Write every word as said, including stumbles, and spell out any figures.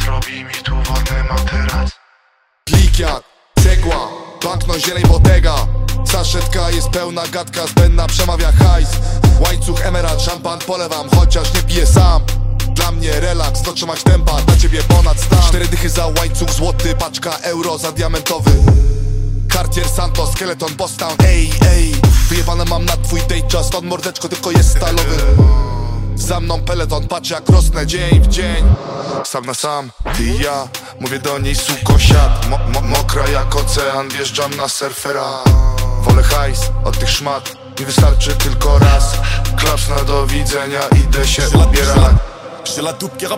robi mi tu wolny materac. Plikiak, cegła, bankno, zieleń, botega. Saszetka jest pełna, gadka zbędna, przemawia hajs. Łańcuch, emerald, szampan polewam, chociaż nie piję sam. Dla mnie relaks, to trzymać tempa, dla ciebie ponad stan. Cztery dychy za łańcuch złoty, paczka euro za diamentowy. Cartier, Santos, Skeleton, Boston, ej, ej. Wyjebane mam na twój date, czas, ton mordeczko tylko jest stalowy. Za mną peleton, patrz jak rosnę dzień w dzień. Sam na sam, ty i ja, mówię do niej suko siad. Mo mo Mokra jak ocean, wjeżdżam na surfera. Wolę hajs od tych szmat, mi wystarczy tylko raz. Klaps na do widzenia, idę się ubierać.